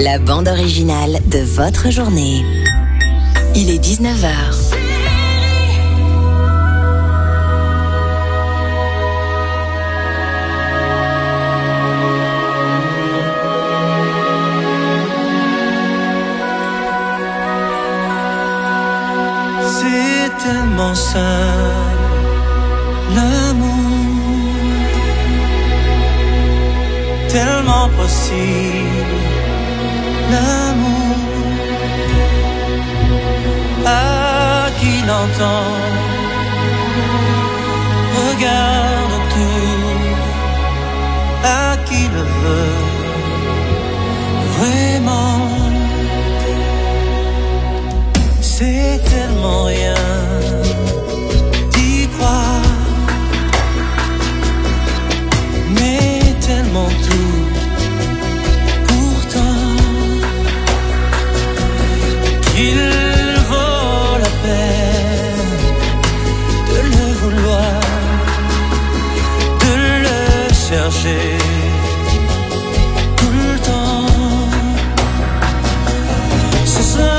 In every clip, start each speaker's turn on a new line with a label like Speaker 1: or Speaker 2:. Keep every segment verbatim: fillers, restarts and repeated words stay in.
Speaker 1: la bande originale de votre journée. Il est dix-neuf heures.
Speaker 2: C'est tellement simple, l'amour, tellement possible, l'amour, à qui l'entend, regarde tout, à qui le veut, vraiment. C'est tellement rien d'y croire, mais tellement tout, pourtant, qu'il vaut la peine de le vouloir, de le chercher tout le temps. Ce sera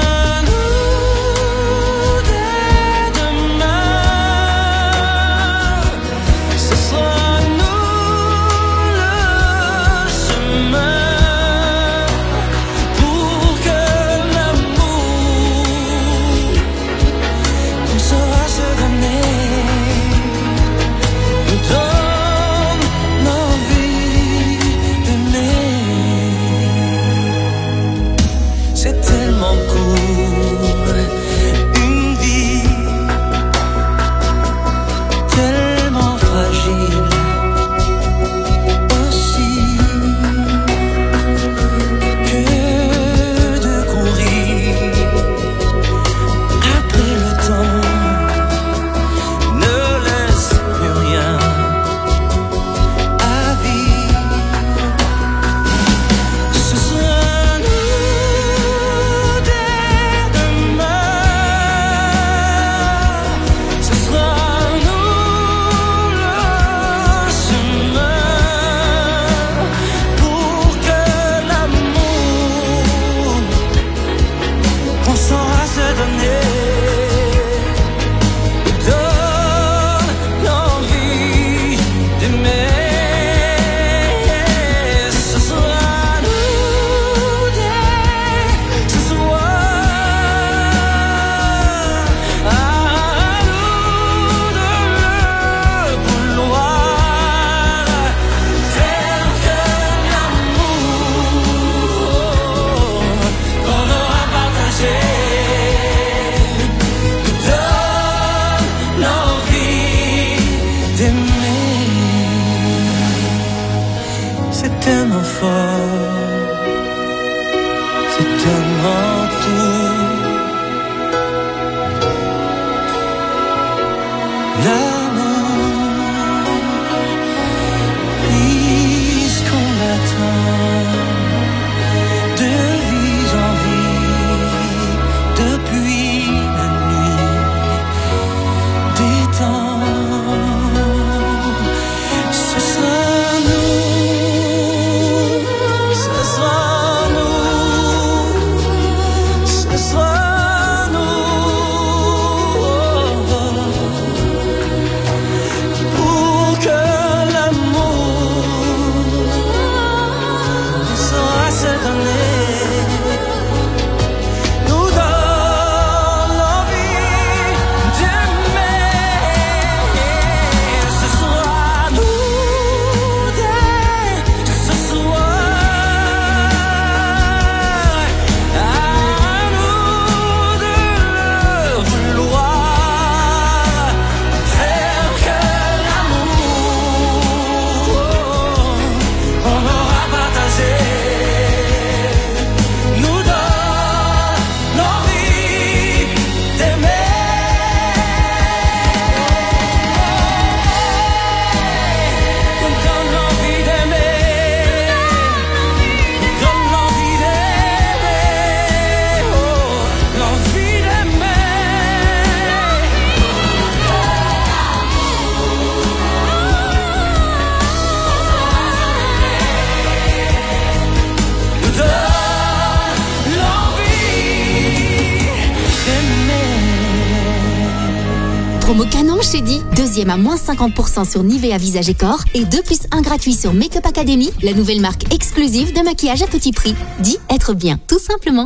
Speaker 3: deuxième à moins cinquante pour cent sur Nivea Visage et Corps et deux plus un gratuit sur Make-up Academy, la nouvelle marque exclusive de maquillage à petit prix. Dis être bien, tout simplement.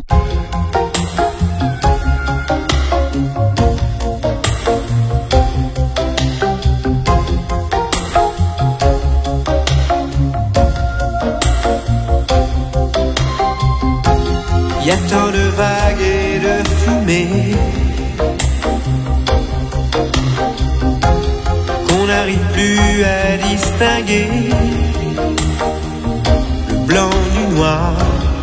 Speaker 4: Y a tant de vagues et de fumée qu'on n'arrive plus à distinguer le blanc du noir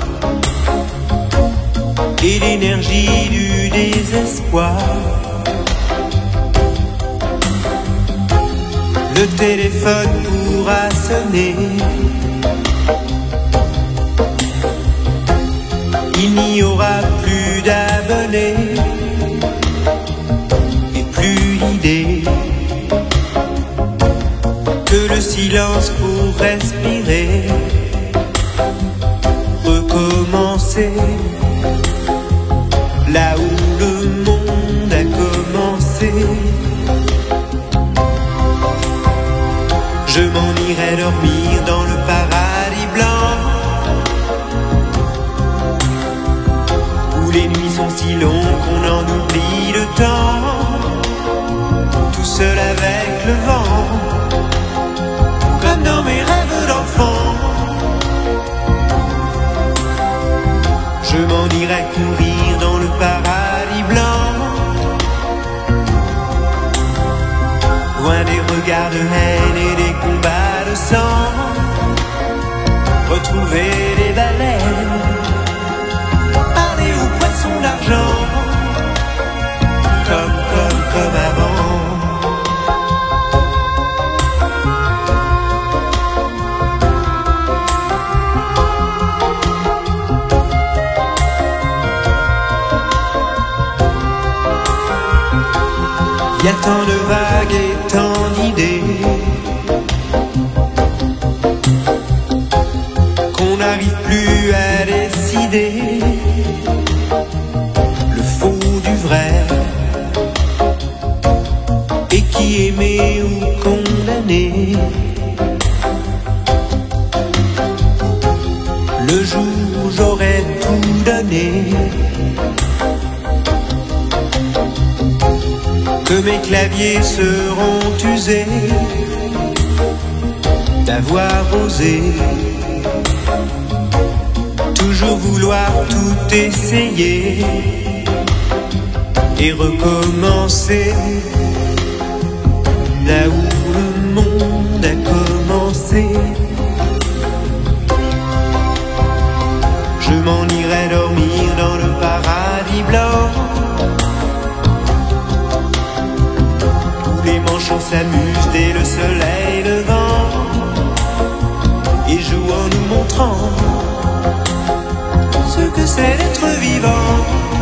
Speaker 4: et l'énergie du désespoir. Le téléphone pourra sonner, il n'y aura plus d'abonnés et plus l'idée que le silence pour respirer, recommencer là où le monde a commencé. Je m'en irai dormir dans le paradis blanc, les nuits sont si longues qu'on en oublie le temps, tout seul avec le vent, comme dans mes rêves d'enfant. Je m'en irai courir dans le paradis blanc, loin des regards de haine et des combats de sang, retrouver les baleines, poisson d'argent, comme, comme, comme avant. Y a tant de vagues et tant d'idées qu'on n'arrive plus à décider et qui aimait ou condamné. Le jour où j'aurais tout donné, que mes claviers seront usés d'avoir osé toujours vouloir tout essayer et recommencer là où le monde a commencé. Je m'en irai dormir dans le paradis blanc, où les manchots s'amusent dès le soleil levant et jouent en nous montrant ce que c'est d'être vivant.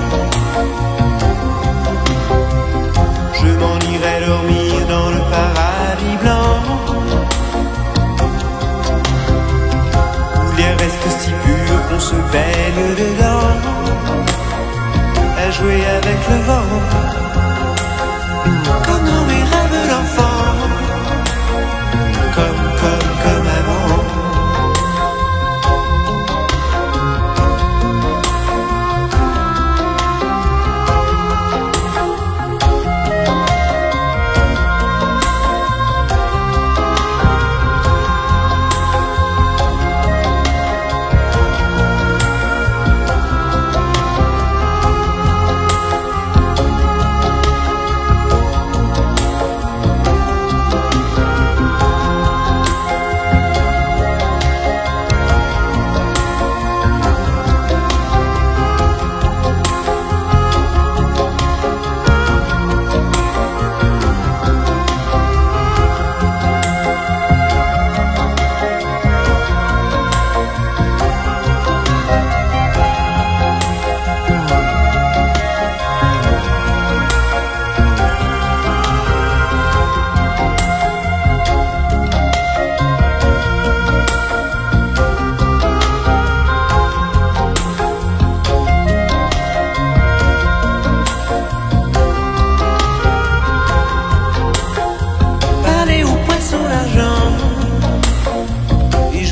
Speaker 4: Je m'en irai dormir dans le paradis blanc, où l'air reste si pur qu'on se baigne dedans, à jouer avec le vent, comme dans mes rêves d'enfant, comme, comme, comme avant.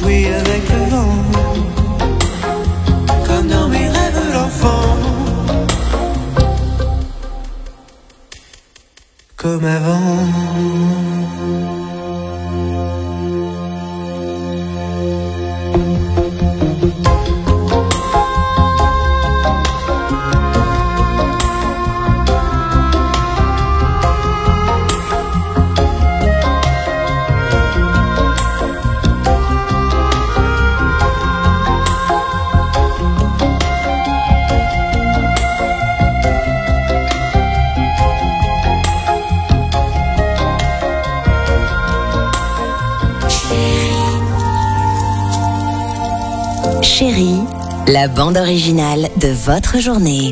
Speaker 4: jouer avec le vent, comme dans mes rêves d'enfant, comme avant.
Speaker 1: Chérie, la bande originale de votre journée.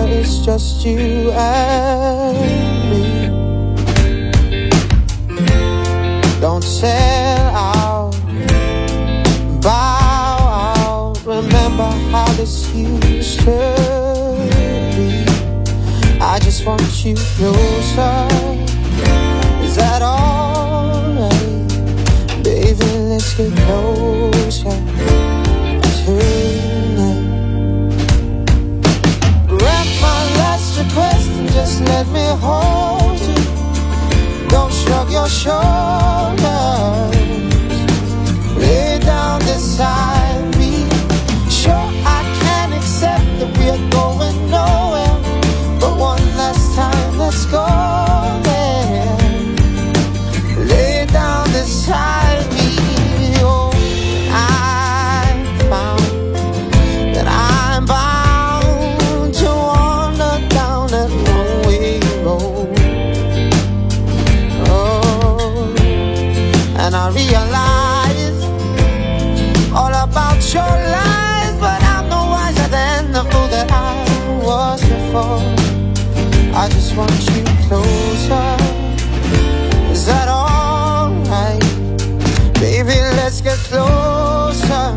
Speaker 5: Just you and me. this used to be. I just want you closer. Is that alright? Baby, let's get closer tonight. Grant my last request and just let me hold you. Don't shrug your shoulders. Lay down beside me. Sure, I can accept that we're going nowhere, but one last time, let's go there. Lay down beside me. Oh, I found that I'm bound to wander down that one-way road. Oh, and I realize all about your lies, but I'm no wiser than the fool that I was before. I just want you closer. Is that alright? Baby, let's get closer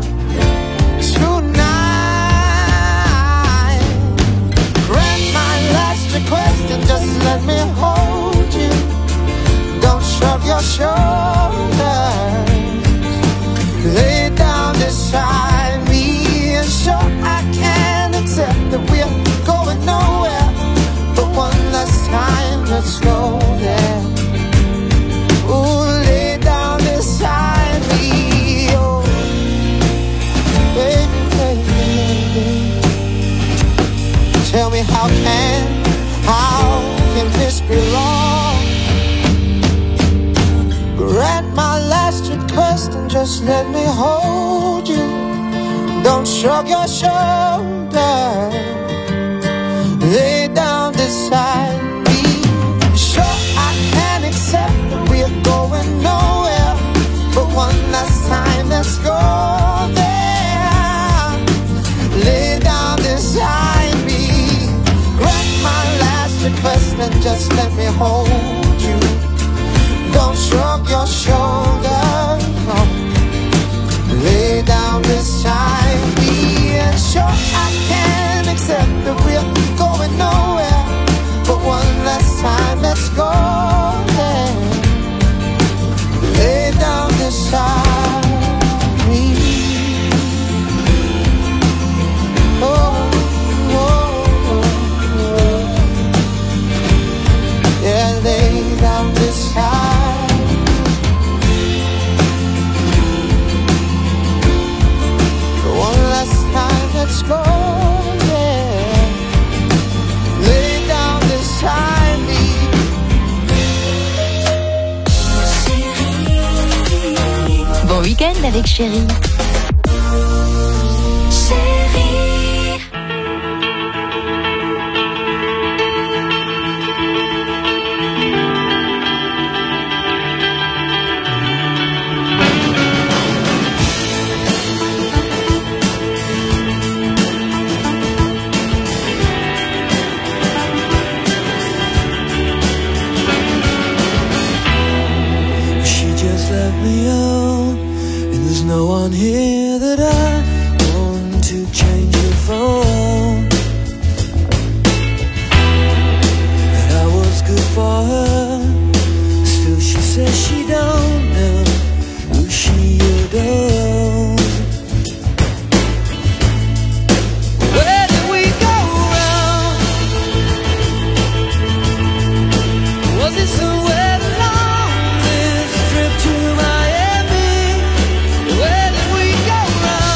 Speaker 5: tonight. Grant my last request and just let me hold you. Don't shrug your shoulders. Lay down beside me, and sure I can accept that we're going nowhere, but one last time, let's go there. Ooh, lay down beside me, oh, baby, baby, baby. Tell me how can, how can this be wrong? Grant my last request and just let me hold you. Don't shrug your shoulders. Lay down beside me. Sure, I can accept that we're going nowhere, but one last time, let's go there. Lay down beside me. Grant my last request and just let me hold you. Don't shrug your shoulders. No. Lay down beside me, and sure I can accept that we're going nowhere, but one last time, let's go there. Lay down beside me. Oh, oh, oh, oh. Yeah, lay down beside. Let's go, yeah. Lay down beside me.
Speaker 3: Bon week-end avec Chérie. Chérie.
Speaker 2: Let me out, and there's no one here that I want to change it for. That I was good for her, still she says she don't know who she adores. Where did we go wrong? Was it somewhere? To Miami, where did we go wrong?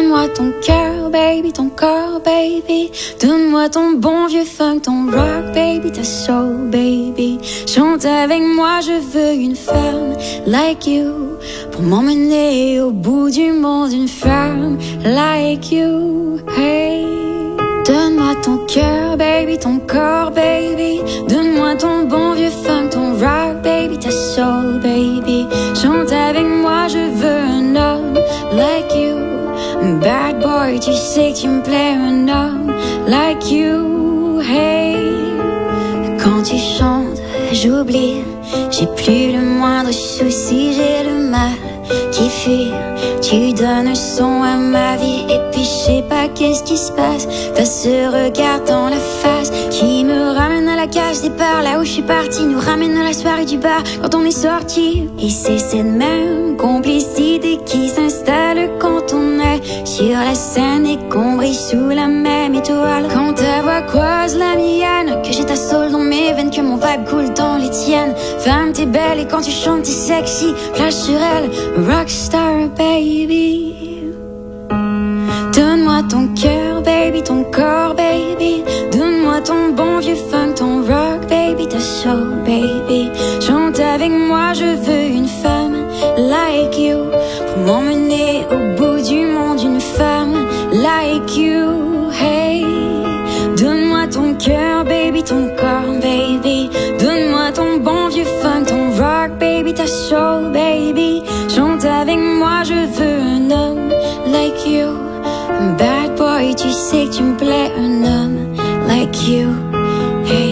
Speaker 6: Donne-moi ton cœur, baby, ton corps, baby. Donne-moi ton bon vieux funk, ton rock, baby, ta soul, baby. Chante avec moi, je veux une femme like you pour m'emmener au bout du monde, une femme like you, hey. Donne-moi ton cœur, baby, ton corps, baby. Donne-moi ton bon vieux funk, ton rock, baby, ta soul, baby. Chante avec moi, je veux un homme like you. Bad boy, tu sais que tu me plais, un homme like you, hey. Quand tu chantes, j'oublie, j'ai plus le moindre souci, j'ai le mal qui fuit. Tu donnes un son à ma vie et puis je sais pas qu'est-ce qui se passe. T'as ce regard dans la face qui me ramène à la cage départ, là où je suis partie, nous ramène à la soirée du bar quand on est sorti. Et c'est cette même complicité qui s'installe quand on est sur la scène et qu'on brille sous la même étoile. Quand ta voix croise la mienne, que j'ai ta soul dans mes veines, que mon vibe coule dans les tiennes. Femme, t'es belle et quand tu chantes t'es sexy, flash sur elle, rockstar baby. Donne-moi ton cœur, baby, ton corps, baby. Donne-moi ton bon vieux funk, ton rock, baby, ta soul, baby. Chante avec moi, je veux une femme like you pour m'emmener au bout du monde, une femme like you, hey. Donne-moi ton cœur, baby, ton corps, baby. Donne-moi ton bon vieux funk, ton rock, baby, ta soul, baby. Chante avec moi, je veux un homme like you. Bad boy, tu sais que tu me plais, un homme like you, hey.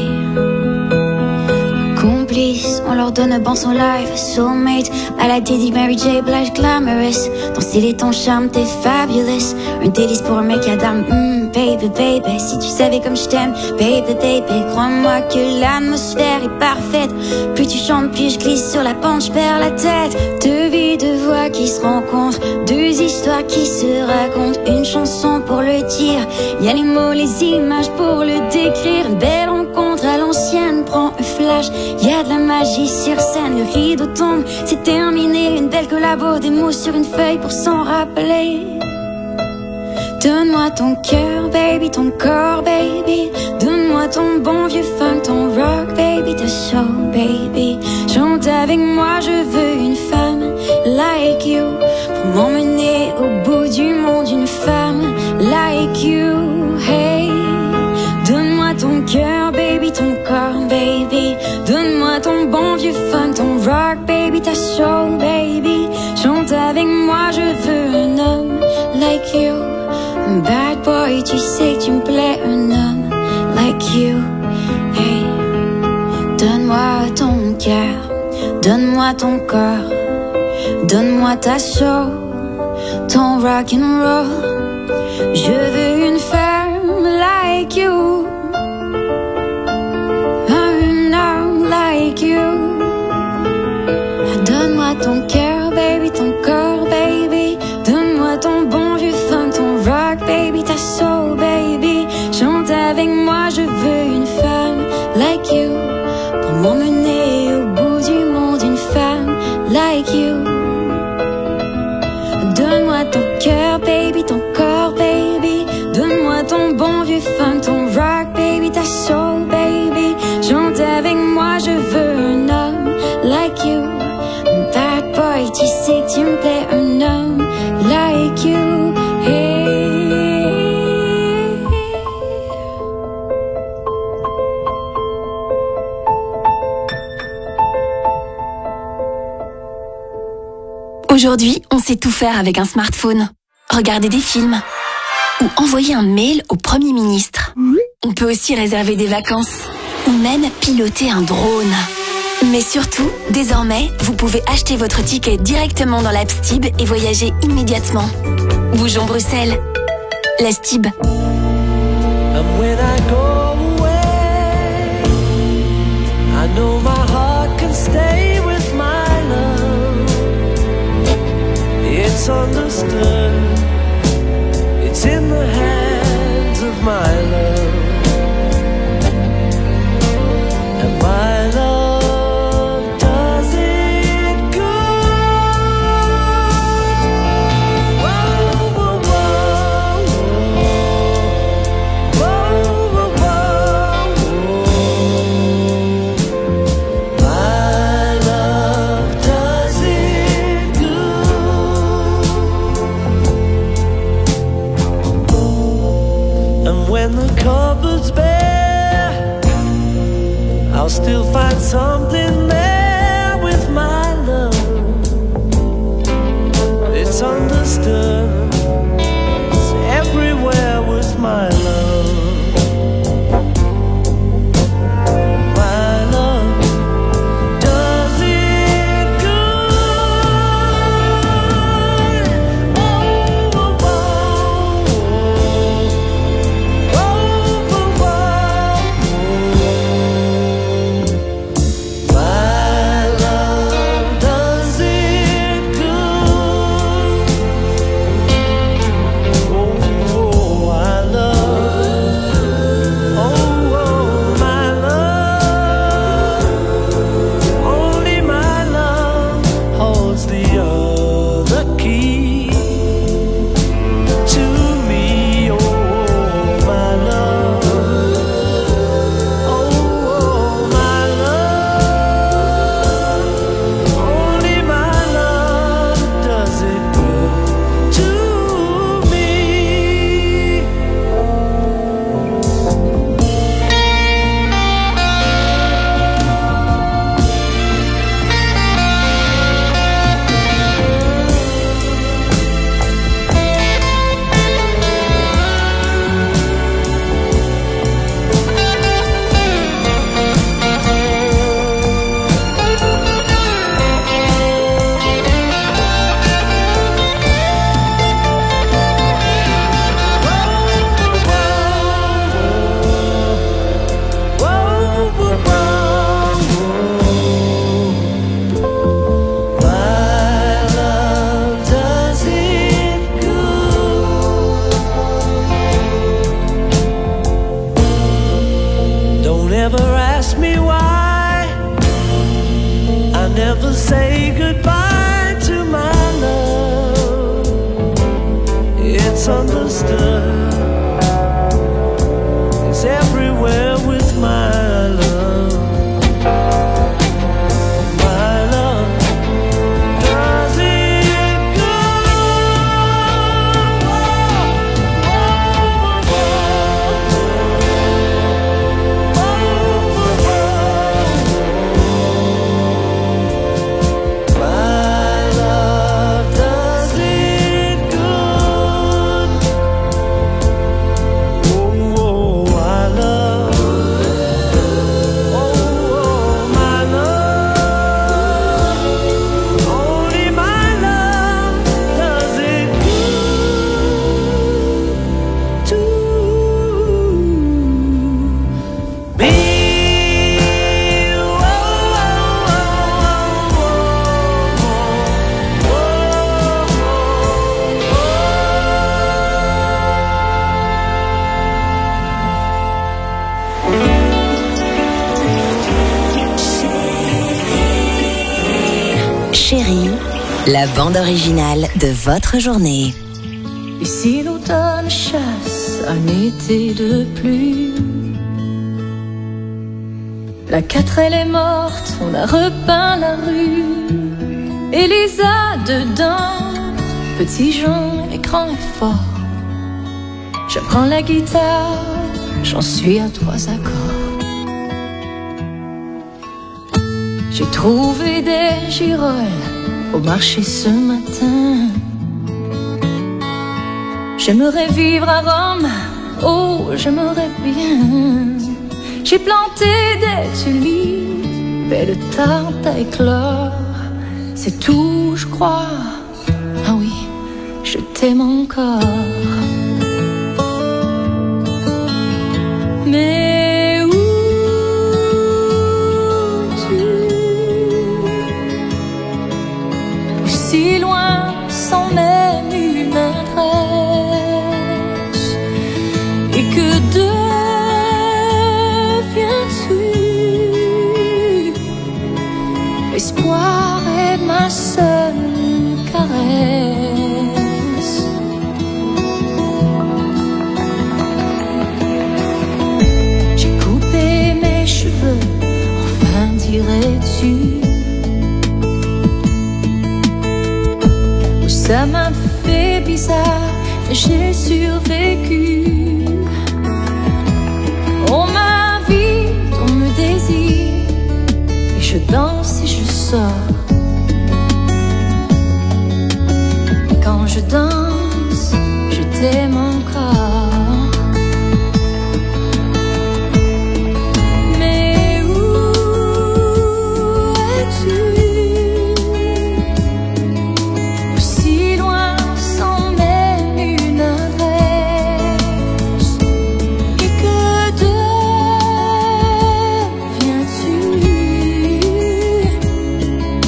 Speaker 6: Complice, on leur donne un bon son live, soulmate, à la Diddy, Mary J, Blige, glamorous. Ton style et ton charme, t'es fabulous. Un délice pour un mec à dame, mm, baby, baby. Si tu savais comme je t'aime, baby, baby. Crois-moi que l'atmosphère est parfaite. Plus tu chantes, plus je glisse sur la pente, je perds la tête. Deux vies, deux voix qui se rencontrent, deux histoires qui se racontent. Une chanson pour le dire, y'a les mots, les images pour le décrire. Une belle rencontre à l'ancienne, prends un flash, y'a de la magie sur scène. Le rideau tombe, c'est terminé. Une belle collabo, des mots sur une feuille pour s'en rappeler. Donne-moi ton cœur, baby, ton corps, baby. Donne-moi ton bon vieux funk, ton rock, baby, ta soul, baby. Chante avec moi, je veux une femme like you pour m'emmener au bout du monde, une femme like you, hey. Donne-moi ton cœur, baby, ton corps, baby. Donne-moi ton bon vieux funk, ton rock, baby, ta soul, baby. Chante avec moi, je veux un homme like you. Bad boy, tu sais que tu me plais, un homme like you, hey. Donne-moi ton cœur, donne-moi ton corps. Donne-moi ta soul, ton rock and roll. Je veux une femme like you, un homme like you. Donne-moi ton cœur, baby, ton corps, baby. Donne-moi ton bon vieux funk, ton rock, baby, ta soul, baby. Chante avec moi, je veux une femme like you pour m'emmener au bout du monde, une femme like you. Donne-moi ton cœur, baby, ton corps, baby. Donne-moi ton bon vieux funk, ton rock, baby, ta soul, baby. Chante avec moi, je veux un homme like you. Bad boy, tu sais que tu me plais, un homme like you, hey.
Speaker 3: Aujourd'hui, on sait tout faire avec un smartphone. Regarder des films ou envoyer un mail au Premier ministre. On peut aussi réserver des vacances ou même piloter un drone. Mais surtout, désormais, vous pouvez acheter votre ticket directement dans l'app Stib et voyager immédiatement. Bougeons Bruxelles. La Stib.
Speaker 2: And when I go away, I know my heart can stay with my love. It's understood, it's in the hands of my love. And my love does it good. Whoa, whoa, whoa. I'll still find something there with my love. It's understood, it's everywhere with my love. My love does it good. Oh, oh, oh, oh, oh, oh, oh. My love does it good. Oh, oh, I love. Oh, oh, my love. Only my love holds the other key to me. Oh, my love. Oh, my love. Only my love does it good to me. My love does it good. Don't ever ask me why. I never say goodbye to my love. It's understood. It's everywhere with my love. My love does it good. My love does it good. Oh, oh, I love. Oh, my love. Only my love does it good to me. Oh,
Speaker 1: Chérie, la bande originale de votre journée.
Speaker 6: Et si l'automne chasse un été de pluie, la quatrelle est morte, on a repeint la rue. Et les A dedans, petits gens et grands et forts. Je prends la guitare, j'en suis à trois accords. J'ai trouvé des girolles au marché ce matin. J'aimerais vivre à Rome, oh j'aimerais bien. J'ai planté des tulipes et le tarte à éclore. C'est tout, je crois. Ah oui, je t'aime encore. Mais où tu? Si loin sans même une adresse. Et que deviens-tu? L'espoir est ma seule caresse. J'ai coupé mes cheveux, enfin dirais-tu? Ça m'a fait bizarre, mais j'ai survécu. Oh ma vie, ton me désir ça. Quand je danse, je t'aime encore. Mais où es-tu? Si loin sans même une adresse. Et que deviens-tu?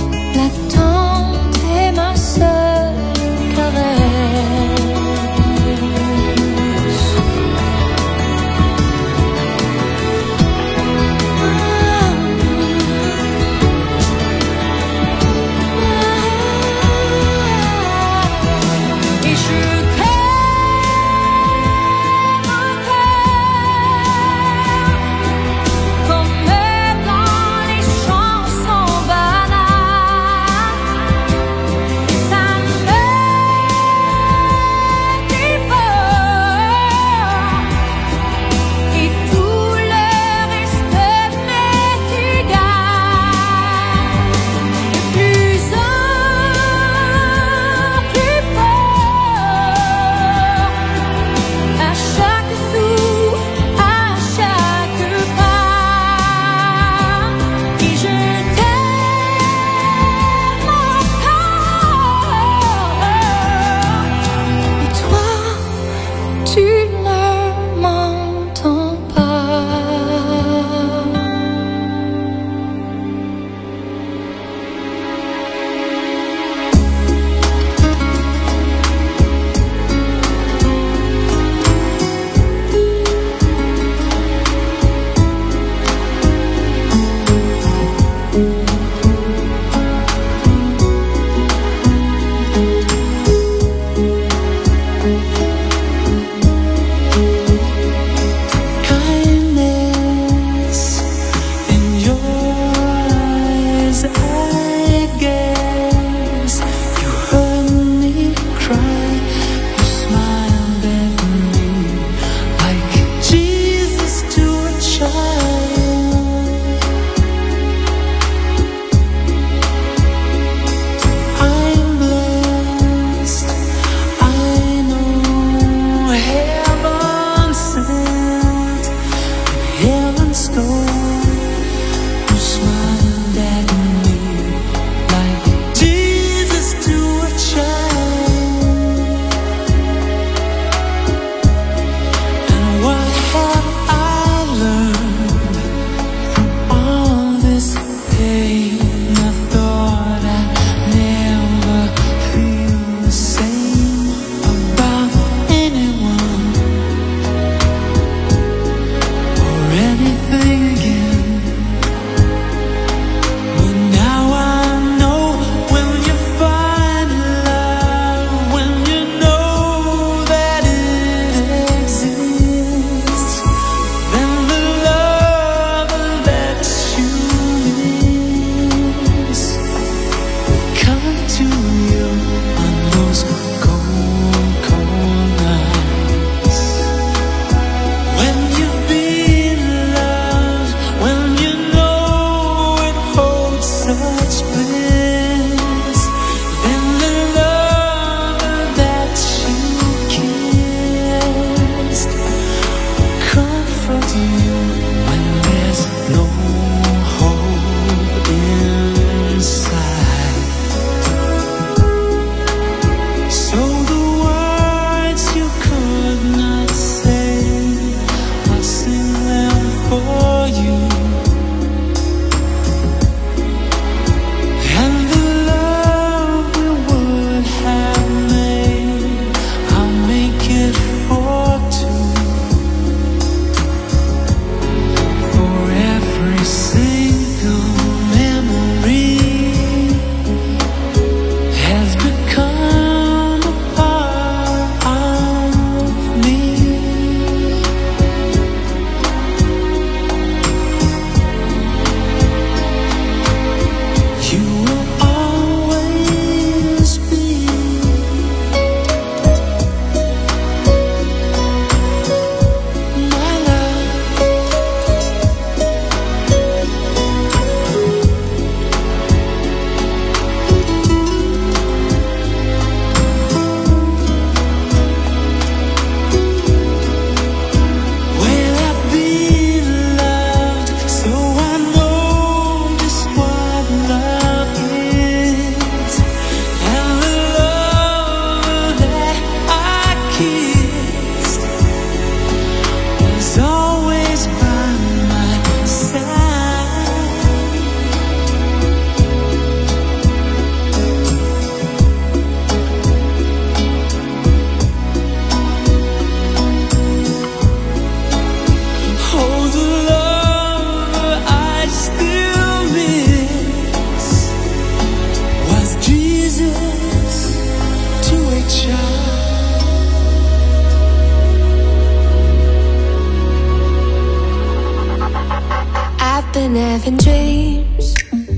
Speaker 7: having dreams,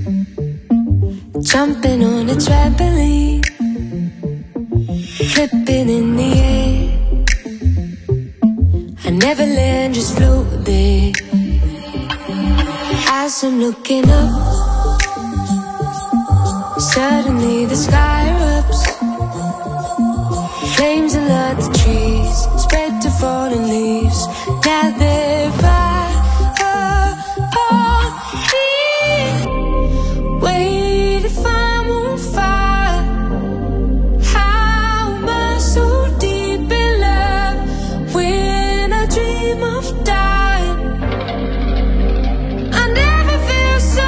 Speaker 7: jumping on a trampoline, flipping in the air. I never land, just float there. As I'm looking up, suddenly the sky erupts. Flames alert the trees, spread to fallen leaves. Now they're by me. Wait if I'm on fire. How am I so deep in love when I dream of dying? I never feel so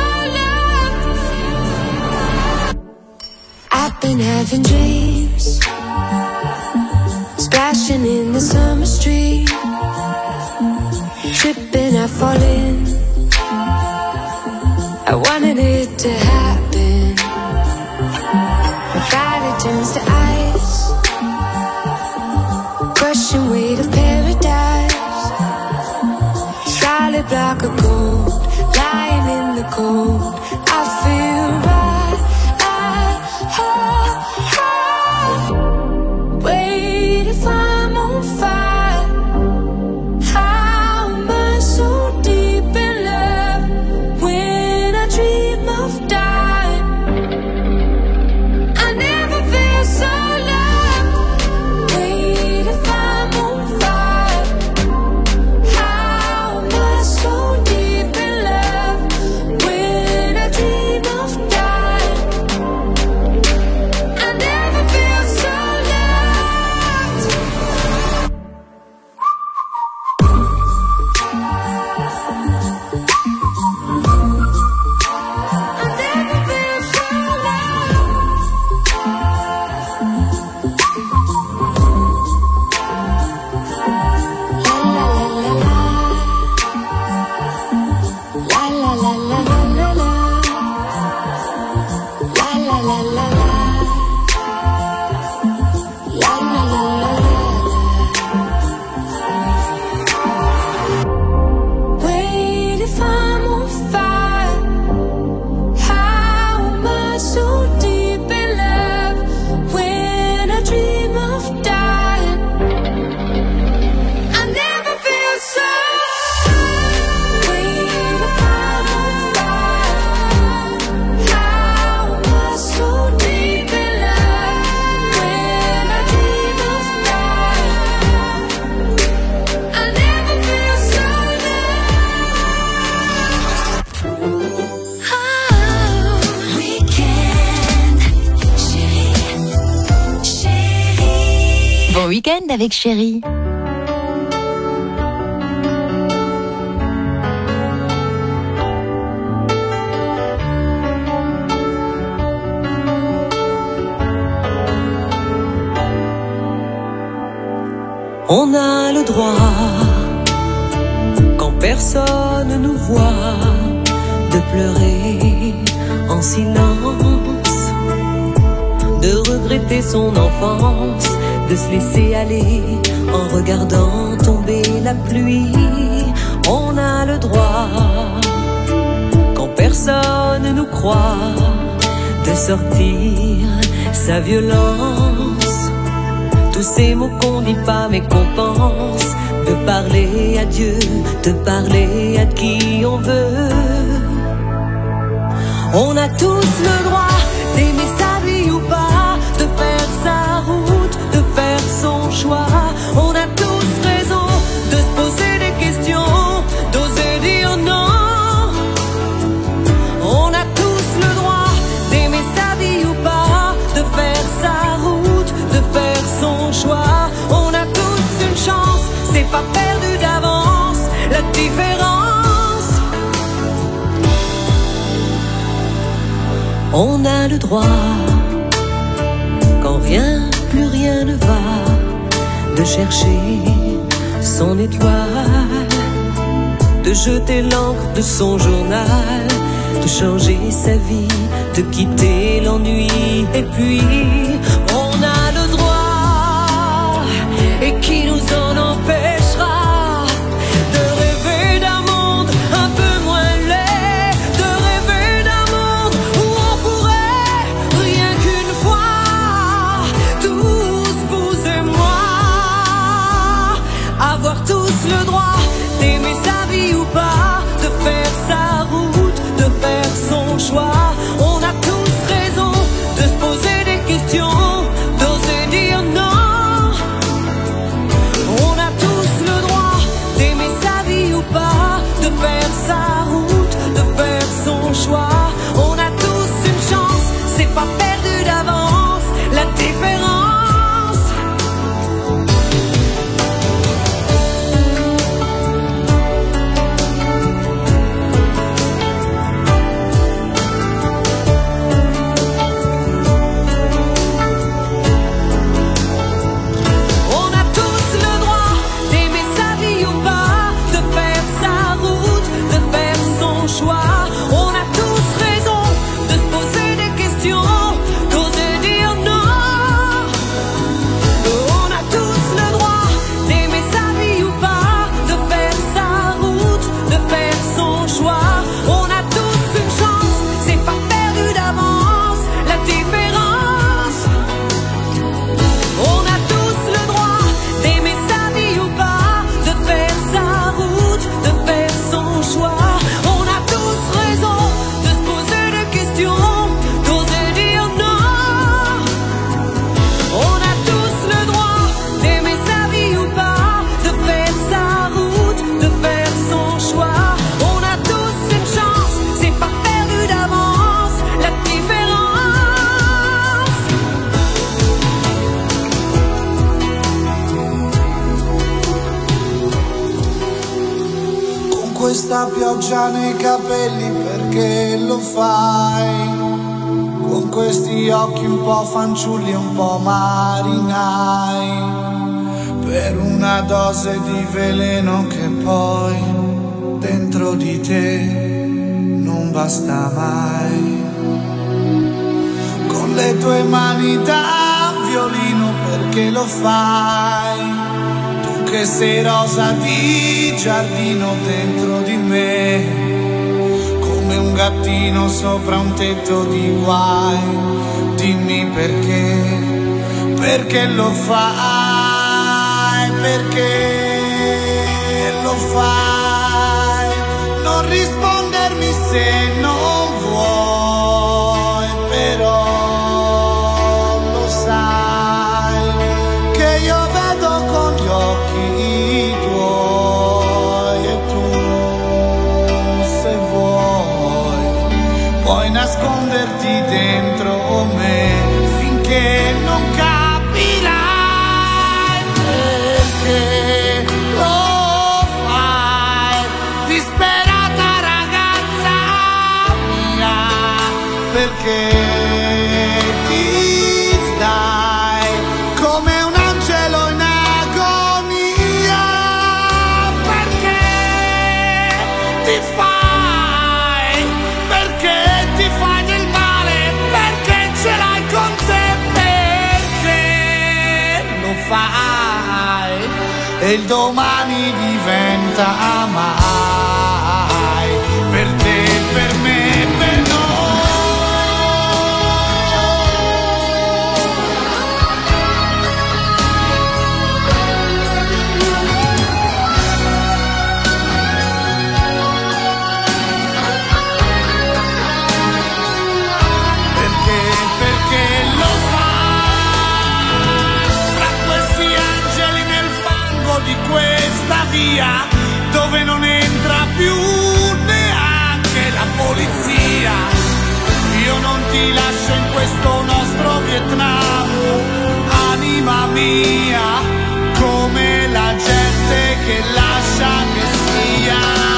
Speaker 7: loved. I've been having dreams, splashing in the summer street, tripping, I fall in. I wanted it to happen. My body turns to ice, crushing weight of paradise. Solid block of gold, lying in the cold. I feel right. I, I, I. Wait if I'm on fire. How am I so deep in love when I dream of dying? I never feel so loved. Wait if I'm on fire. How am I so deep in love when I dream of dying? I never feel so loved. I never feel so La la la la la la la la la la la la la la la la la. Wait if I'm on fire. How am I so deep in love when I dream of dying? I never feel so. Wait if I'm on fire. How am I so deep in love when I dream of dying? I never feel so loved. Weekend, chérie, chérie.
Speaker 1: Bon week-end avec Chérie.
Speaker 2: On a le droit, quand personne nous voit, de pleurer en silence, de regretter son enfance, de se laisser aller en regardant tomber la pluie. On a le droit, quand personne nous croit, de sortir sa violence. Tous ces mots qu'on dit pas mais qu'on pense, de parler à Dieu, de parler à qui on veut. On a tous le droit d'aimer sa vie ou pas, de faire sa route, de faire son choix. On a tous raison de se poser des questions, d'oser dire non. On a tous le droit d'aimer sa vie ou pas, de faire sa route, de faire son choix. On a tous une chance, c'est pas perdu d'avance, la différence. On a le droit, quand rien, plus rien ne va, de chercher son étoile, de jeter l'encre de son journal, de changer sa vie, de quitter l'ennui. Et puis on a le droit, et qui nous en empêchera, de rêver d'un monde un peu moins laid,
Speaker 8: una pioggia nei capelli, perché lo fai? Con questi occhi un po' fanciulli e un po' marinai, per una dose di veleno che poi dentro di te non basta mai. Con le tue mani da violino, perché lo fai? Tu che sei rosa di giardino dentro di me, come un gattino sopra un tetto di guai. Dimmi perché, perché lo fai, perché lo fai. Non rispondermi se non vuoi, però lo sai che io vedo con gli occhi tuoi, e tu se vuoi puoi nasconderti dentro me finché non capirai perché lo fai, disperata ragazza mia, perché ti stai come un angelo in agonia, perché ti fai, perché ti fai del male, perché ce l'hai con te, perché lo fai e il domani diventa mai, per te, per me, per noi. Perché, perché lo fai fra questi angeli nel fango di questa via, dove non entra più neanche la polizia. Io non ti lascio in questo nostro Vietnam, anima mia, come la gente che lascia che sia.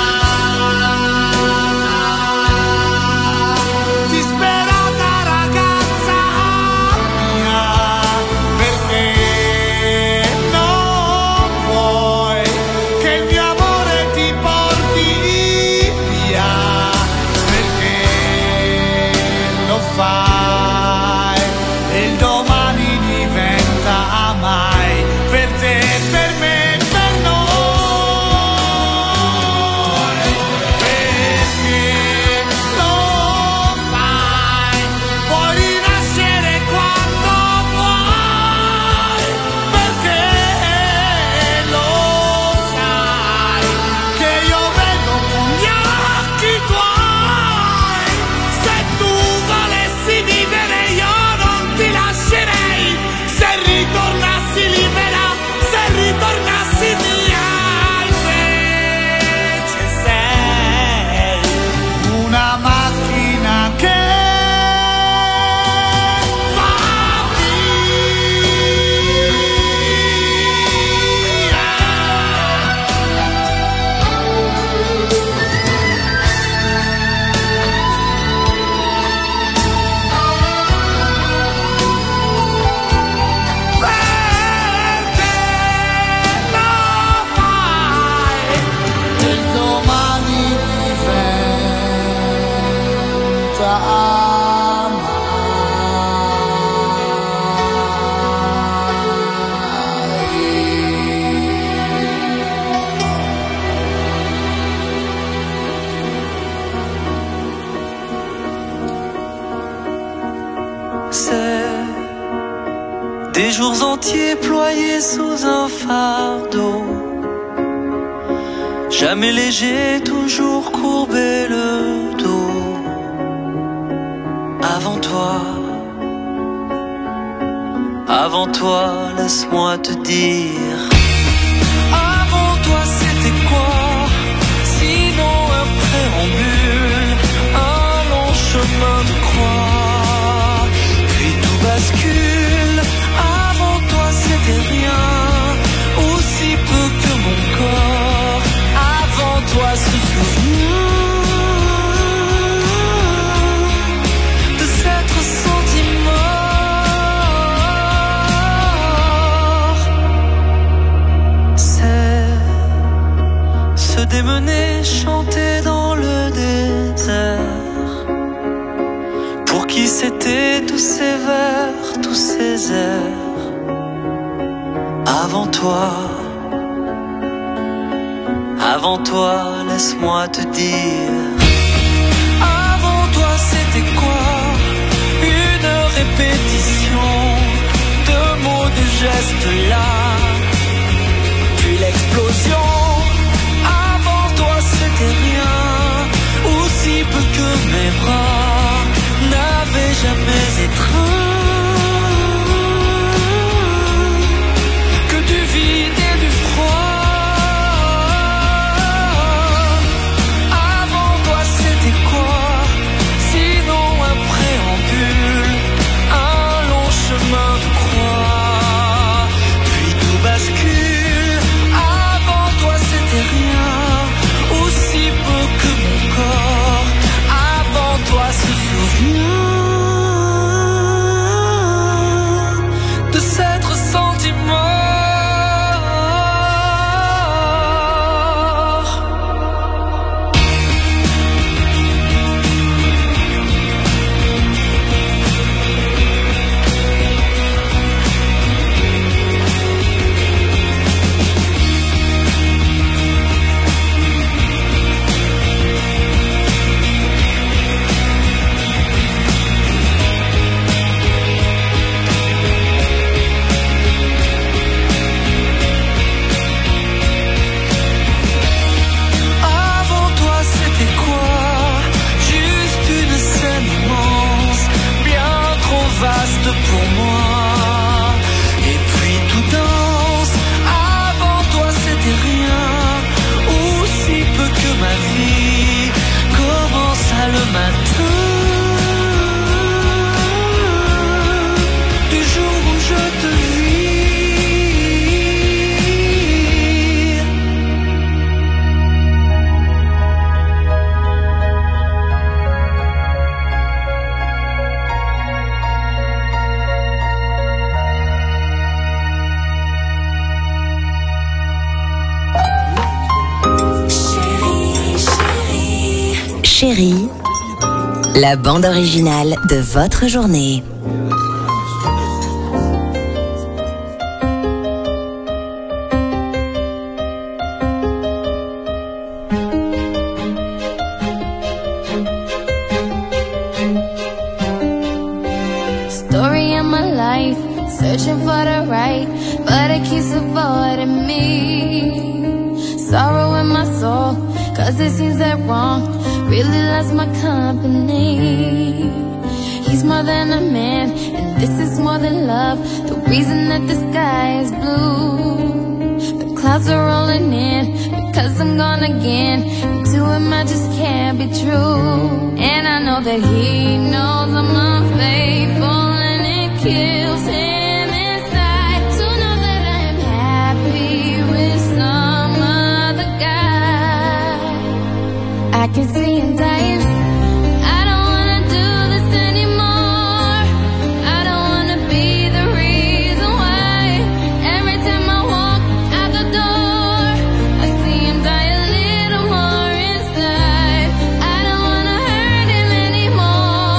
Speaker 8: Disperata ragazza mia, perché non vuoi che il mio amore ti porti via, perché lo fai e il domani diventa mai, per te, per me, per noi, perché lo fai, puoi rinascere quando vuoi, perché lo sai che io vedo con gli occhi tuoi. Se tu volessi vivere io non ti lascerei, se ritornassi libera, se ritornassi via, invece sei una macchina che va perché lo fai e il domani diventa
Speaker 2: C'est des jours entiers ployés sous un fardeau, jamais léger, toujours courbé le dos. Avant toi, avant toi, laisse-moi te dire. Avant toi, c'était quoi? Sinon un préambule, un long chemin de croix, puis tout bascule. Avant toi, c'était rien, aussi peu que mon corps. Avant toi, ce souvenir. été tous ces vers, tous ces airs avant toi. Avant toi, laisse-moi te dire. Avant toi, c'était quoi? Une répétition de mots, de gestes là, puis l'explosion. Avant toi, c'était rien, aussi peu que mes bras n'avaient jamais étreint. Que du vide et du froid. De cette ressentiment. Pour moi, et puis tout danse. Avant toi c'était rien, aussi peu que ma vie commença le matin du jour où je te
Speaker 1: Chérie, la bande originale de votre journée.
Speaker 6: Story of my life, searching for the right, but it keeps avoiding me. Sorrow in my soul, cause it seems that wrong really loves my company. He's more than a man, and this is more than love. The reason that the sky is blue, the clouds are rolling in, because I'm gone again. And to him I just can't be true. And I know that he knows I'm unfaithful, and it kills him inside to know that I'm happy with some other guy. I can see him dying. I don't wanna do this anymore. I don't wanna be the reason why. Every time I walk out the door, I see him die a little more inside. I don't wanna hurt him anymore.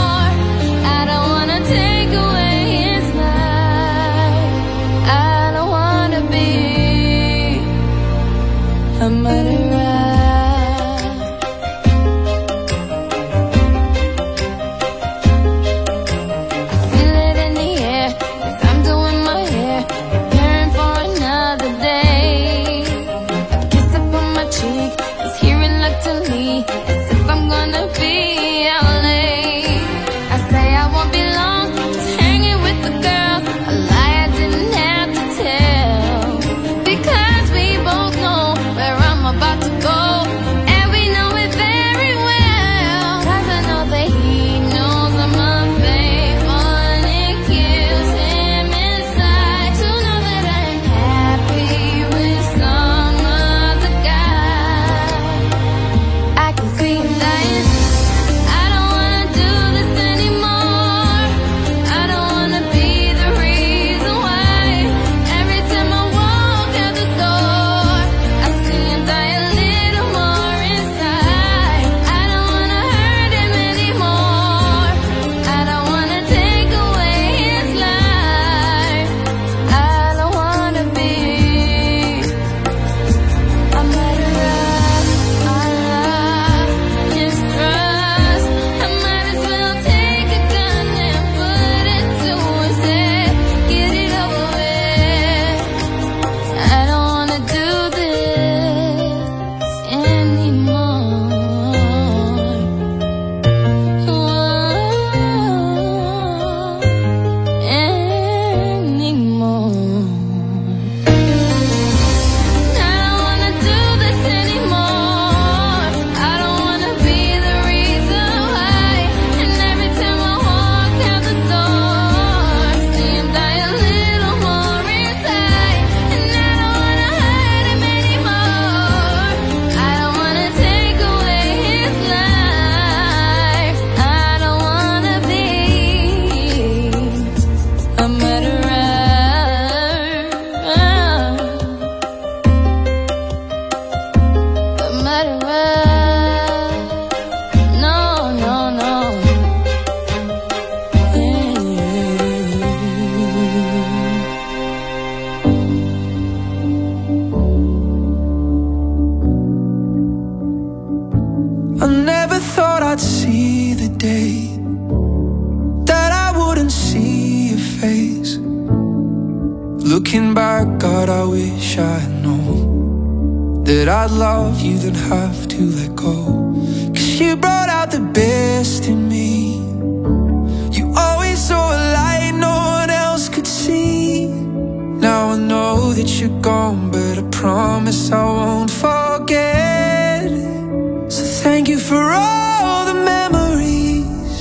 Speaker 9: that I'd love you, then have to let go. Cause you brought out the best in me. You always saw a light no one else could see. Now I know that you're gone, but I promise I won't forget. So thank you for all the memories.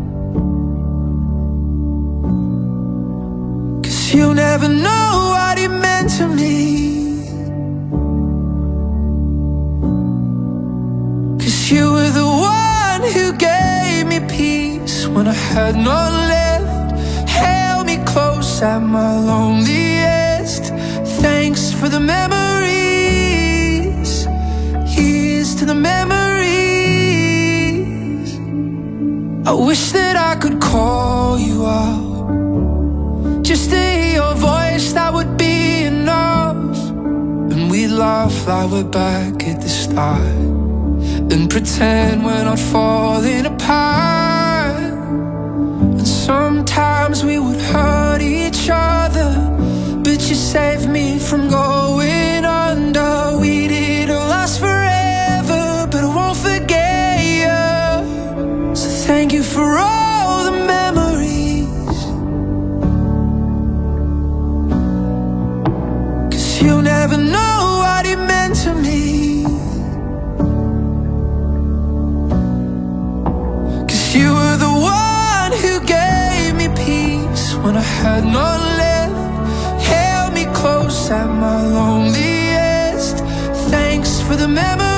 Speaker 9: Cause you'll never know what it meant to me. You were the one who gave me peace when I had none left. Held me close at my loneliest. Thanks for the memories. Here's to the memories. I wish that I could call you out, just to hear your voice, that would be enough. And we'd laugh like we're back at the start, and pretend we're not falling apart. And sometimes we would hurt each other, but you saved me from going under. We didn't last forever, but I won't forget you. So thank you for all the memories. Cause you'll never know what it meant to me. You were the one who gave me peace when I had none left. Held me close at my loneliest. Thanks for the memories.